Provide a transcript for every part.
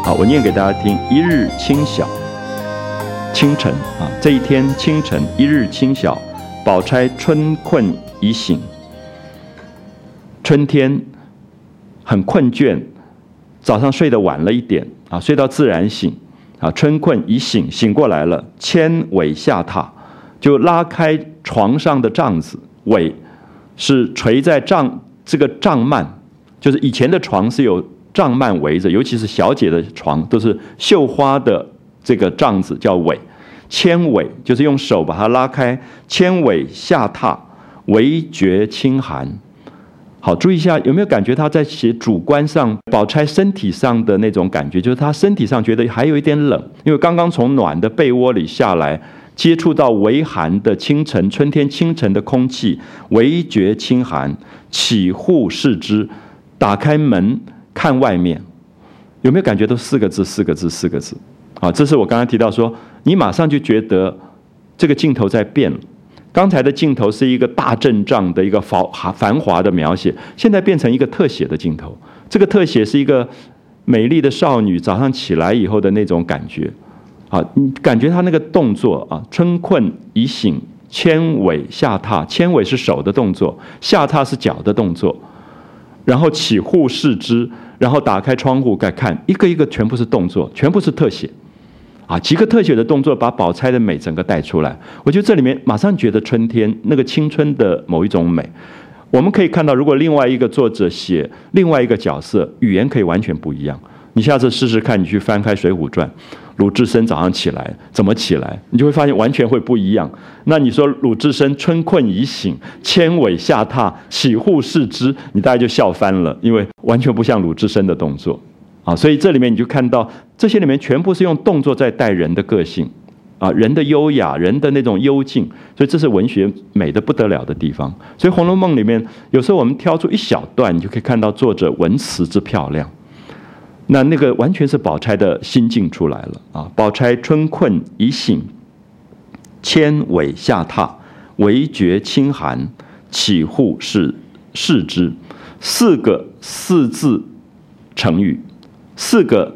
好，我念给大家听：一日清晓，清晨啊，这一天清晨，一日清晓，宝钗春困已醒。春天很困倦，早上睡得晚了一点啊，睡到自然醒啊，春困已醒，醒过来了，牵尾下榻，就拉开床上的帐子，尾是垂在这个帐幔，就是以前的床是有帐幔围着，尤其是小姐的床都是绣花的这个帐子叫尾，牵尾就是用手把它拉开，牵尾下榻，微觉清寒。好，注意一下，有没有感觉他在写主观上，宝钗身体上的那种感觉，就是她身体上觉得还有一点冷，因为刚刚从暖的被窝里下来，接触到微寒的清晨，春天清晨的空气，微觉清寒，起户视之，打开门看外面，有没有感觉都四个字？啊，这是我刚刚提到说，你马上就觉得这个镜头在变了。刚才的镜头是一个大阵仗的一个繁华的描写，现在变成一个特写的镜头。这个特写是一个美丽的少女早上起来以后的那种感觉，啊，你感觉她那个动作啊，春困已醒，牵尾下榻，牵尾是手的动作，下榻是脚的动作，然后起户视之，然后打开窗户再看，一个一个全部是动作，全部是特写。啊，几个特写的动作把宝钗的美整个带出来，我觉得这里面马上觉得春天那个青春的某一种美。我们可以看到，如果另外一个作者写另外一个角色，语言可以完全不一样。你下次试试看，你去翻开《水浒传》，鲁智深早上起来怎么起来，你就会发现完全会不一样。那你说鲁智深春困已醒，牵尾下榻，起户视之，你大概就笑翻了，因为完全不像鲁智深的动作。啊，所以这里面你就看到这些里面全部是用动作在带人的个性，啊，人的优雅，人的那种幽静，所以这是文学美的不得了的地方。所以《红楼梦》里面有时候我们挑出一小段，你就可以看到作者文辞之漂亮。那个完全是宝钗的心境出来了啊！宝钗春困已醒，牵尾下榻，微觉清寒，起户视之，四个四字成语。四个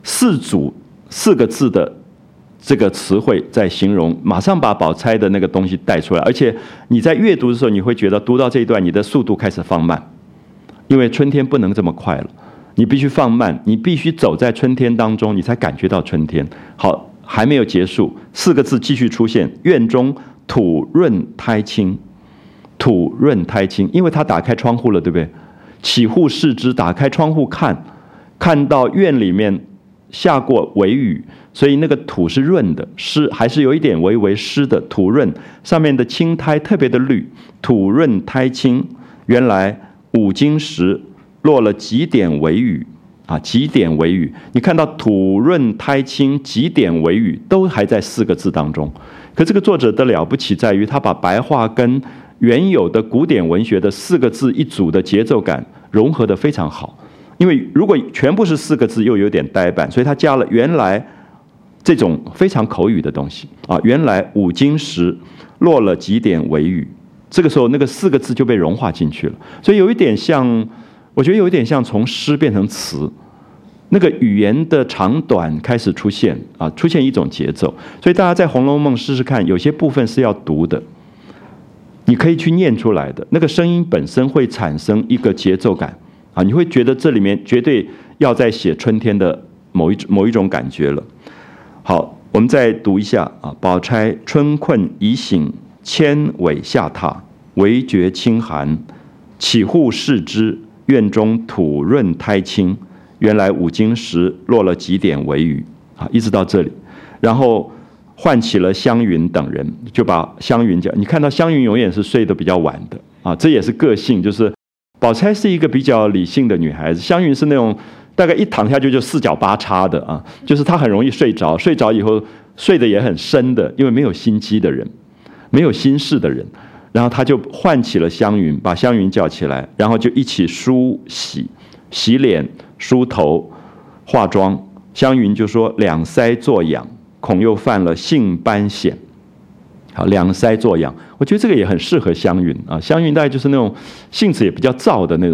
字的这个词汇在形容，马上把宝钗的那个东西带出来，而且你在阅读的时候，你会觉得读到这一段，你的速度开始放慢，因为春天不能这么快了，你必须放慢，你必须走在春天当中，你才感觉到春天。好，还没有结束，四个字继续出现：院中土润苔青，土润苔青，因为他打开窗户了，对不对？起户视之，打开窗户看到院里面下过微雨，所以那个土是润的，湿还是有一点微微湿的，土润，上面的青苔特别的绿，土润苔青。原来五更时落了几点微雨啊，几点微雨。你看到土润苔青，几点微雨，都还在四个字当中。可这个作者的了不起在于，他把白话跟原有的古典文学的四个字一组的节奏感融合得非常好。因为如果全部是四个字，又有点呆板，所以他加了原来这种非常口语的东西啊。原来五更时落了几点微雨，这个时候那个四个字就被融化进去了，所以有一点像，我觉得有一点像从诗变成词，那个语言的长短开始出现啊，出现一种节奏。所以大家在《红楼梦》试试看，有些部分是要读的，你可以去念出来的，那个声音本身会产生一个节奏感。啊，你会觉得这里面绝对要在写春天的某一种感觉了。好，我们再读一下啊，宝钗春困已醒，牵尾下榻，微觉清寒，起户视之，院中土润苔青。原来五更时落了几点微雨啊，一直到这里，然后唤起了湘云等人，就把湘云讲，你看到湘云永远是睡得比较晚的啊，这也是个性，就是宝钗是一个比较理性的女孩子，湘云是那种大概一躺下去就四脚八叉的啊，就是她很容易睡着，睡着以后睡得也很深的，因为没有心机的人，没有心事的人，然后她就唤起了湘云，把湘云叫起来，然后就一起梳洗、洗脸、梳头、化妆。湘云就说：“两腮作痒，恐又犯了性斑癣。”好，两腮作痒，我觉得这个也很适合湘云啊。湘云大概就是那种性子也比较躁的那种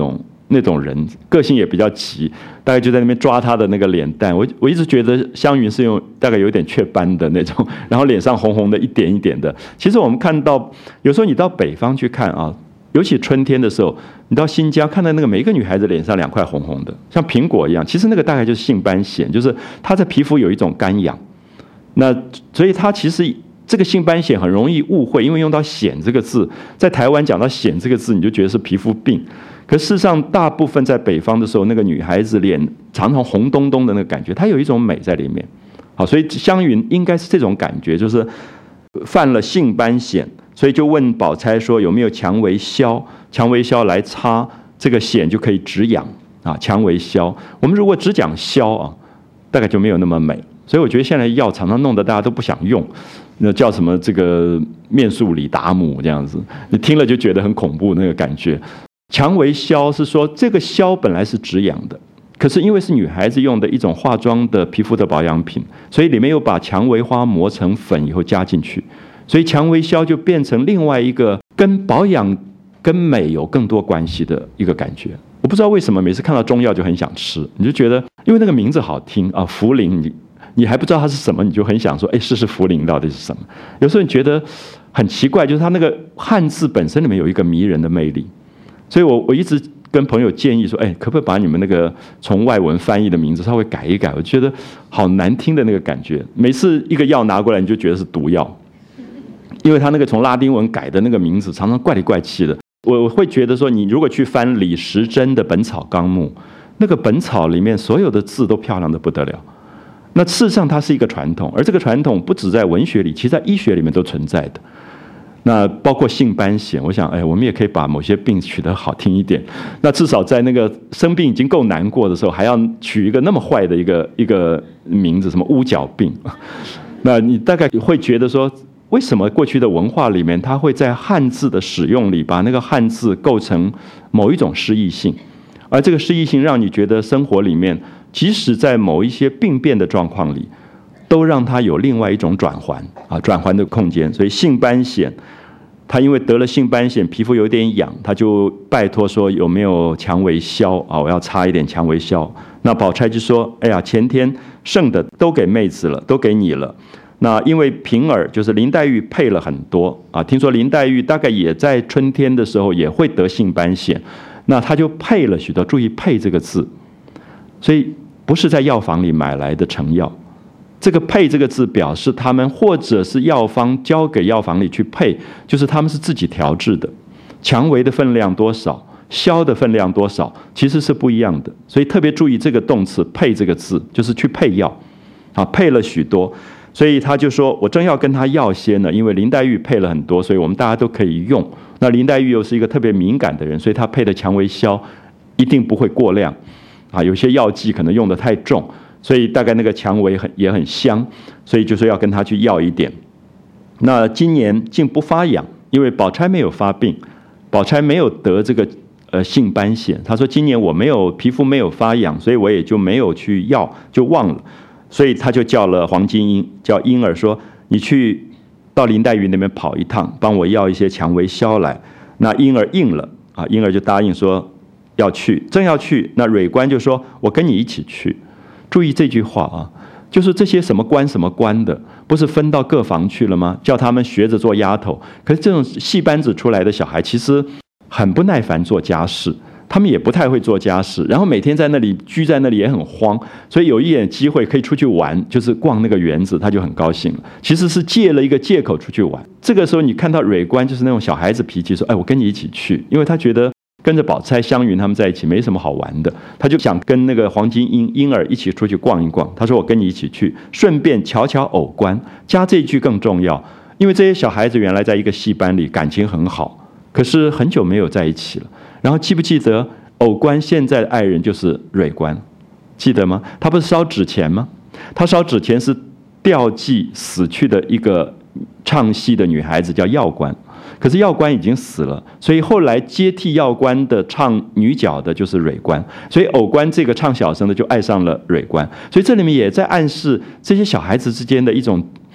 那种人，个性也比较急，大概就在那边抓他的那个脸蛋。我一直觉得湘云是用大概有点雀斑的那种，然后脸上红红的一点一点的。其实我们看到，有时候你到北方去看啊，尤其春天的时候，你到新疆看到那个每一个女孩子脸上2块红红的，像苹果一样。其实那个大概就是性斑癣，就是她的皮肤有一种干痒。那所以她其实这个性斑癣很容易误会，因为用到癣这个字，在台湾讲到癣这个字，你就觉得是皮肤病。可事实上，大部分在北方的时候，那个女孩子脸常常红咚咚的那个感觉，她有一种美在里面。好，所以湘云应该是这种感觉，就是犯了性斑癣，所以就问宝钗说有没有蔷薇消，蔷薇消来擦这个癣就可以止痒啊。蔷薇消，我们如果只讲消啊，大概就没有那么美。所以我觉得现在药常常弄得大家都不想用，那叫什么这个面速里达姆这样子，你听了就觉得很恐怖那个感觉。蔷薇消是说这个消本来是止痒的，可是因为是女孩子用的一种化妆的皮肤的保养品，所以里面又把蔷薇花磨成粉以后加进去，所以蔷薇消就变成另外一个跟保养跟美有更多关系的一个感觉。我不知道为什么每次看到中药就很想吃，你就觉得因为那个名字好听啊，茯苓，你还不知道它是什么，你就很想说试试茯苓到底是什么。有时候你觉得很奇怪，就是它那个汉字本身里面有一个迷人的魅力。所以我一直跟朋友建议说，可不可以把你们那个从外文翻译的名字稍微改一改？我觉得好难听的那个感觉。每次一个药拿过来，你就觉得是毒药，因为他那个从拉丁文改的那个名字常常怪里怪气的。我会觉得说，你如果去翻李时珍的《本草纲目》，那个本草里面所有的字都漂亮的不得了。那事实上它是一个传统，而这个传统不只在文学里，其实在医学里面都存在的。那包括性斑癣，我想，我们也可以把某些病取得好听一点。那至少在那个生病已经够难过的时候，还要取一个那么坏的一个名字，什么乌角病。那你大概会觉得说，为什么过去的文化里面，它会在汉字的使用里，把那个汉字构成某一种诗意性，而这个诗意性让你觉得生活里面，即使在某一些病变的状况里，都让它有另外一种转环啊，转环的空间。所以性斑癣，他因为得了性斑癣，皮肤有点痒，他就拜托说有没有蔷薇消啊，我要擦一点蔷薇消。那宝钗就说，前天剩的都给妹子了，都给你了。那因为平儿就是林黛玉配了很多啊，听说林黛玉大概也在春天的时候也会得性斑癣，那他就配了许多，注意配这个字，所以不是在药房里买来的成药。这个配这个字表示他们或者是药方交给药房里去配，就是他们是自己调制的，蔷薇的分量多少，消的分量多少，其实是不一样的。所以特别注意这个动词配这个字，就是去配药啊，配了许多。所以他就说，我正要跟他要些呢，因为林黛玉配了很多，所以我们大家都可以用。那林黛玉又是一个特别敏感的人，所以她配的蔷薇消一定不会过量啊，有些药剂可能用得太重，所以大概那个蔷薇也很香，所以就说要跟他去要一点。那今年竟不发痒，因为宝钗没有发病，宝钗没有得这个性斑癣。她说今年我没有皮肤没有发痒，所以我也就没有去要，就忘了。所以他就叫了黄金英，叫婴儿说，你去到林黛玉那边跑一趟，帮我要一些蔷薇消来。那婴儿应了啊，婴儿就答应说要去，正要去，那蕊官就说我跟你一起去。注意这句话啊，就是这些什么官什么官的，不是分到各房去了吗？叫他们学着做丫头。可是这种戏班子出来的小孩，其实很不耐烦做家事，他们也不太会做家事，然后每天在那里居在那里也很慌，所以有一点机会可以出去玩，就是逛那个园子，他就很高兴了。其实是借了一个借口出去玩。这个时候你看到蕊官就是那种小孩子脾气，说我跟你一起去，因为他觉得跟着宝钗、湘云他们在一起没什么好玩的，他就想跟那个黄金英、婴儿一起出去逛一逛。他说我跟你一起去，顺便瞧瞧偶官。加这句更重要，因为这些小孩子原来在一个戏班里感情很好，可是很久没有在一起了。然后记不记得偶官现在的爱人就是蕊官，记得吗？他不是烧纸钱吗？他烧纸钱是吊祭死去的一个唱戏的女孩子叫药官，可是药官已经死了，所以后来接替药官的唱女角的就是蕊官，所以偶官这个唱小声的就爱上了蕊官。所以这里面也在暗示这些小孩子之间的一种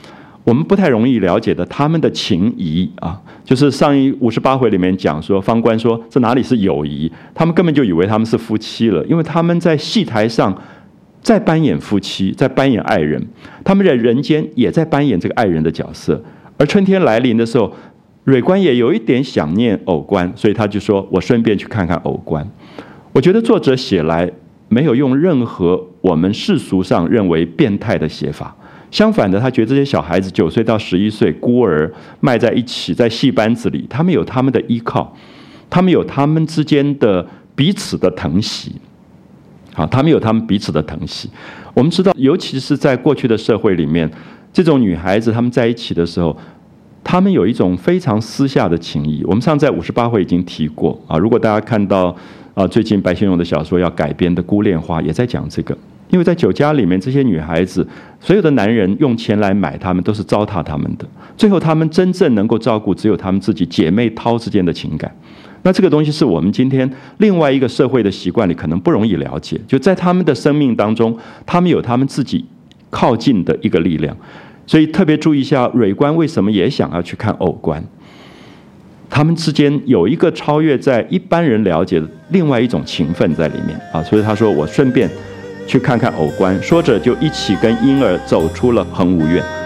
我们不太容易了解的他们的情谊啊，就是上一58回里面讲说，方官说这哪里是友谊，他们根本就以为他们是夫妻了，因为他们在戏台上在扮演夫妻，在扮演爱人，他们在人间也在扮演这个爱人的角色。而春天来临的时候，蕊官也有一点想念偶官，所以他就说我顺便去看看偶官。我觉得作者写来没有用任何我们世俗上认为变态的写法，相反的，他觉得这些小孩子9岁到11岁孤儿卖在一起，在戏班子里，他们有他们的依靠，他们有他们之间的彼此的疼惜。好，他们有他们彼此的疼惜。我们知道，尤其是在过去的社会里面，这种女孩子她们在一起的时候，她们有一种非常私下的情谊。我们上次在58回已经提过啊，如果大家看到最近白先勇的小说要改编的《孤恋花》，也在讲这个。因为在酒家里面，这些女孩子，所有的男人用钱来买她们，都是糟蹋她们的。最后，她们真正能够照顾，只有她们自己姐妹淘之间的情感。那这个东西是我们今天另外一个社会的习惯里可能不容易了解。就在他们的生命当中，他们有他们自己靠近的一个力量。所以特别注意一下，蕊官为什么也想要去看偶官？他们之间有一个超越在一般人了解的另外一种情分在里面啊。所以他说我顺便去看看偶官，说着就一起跟婴儿走出了恒芜院。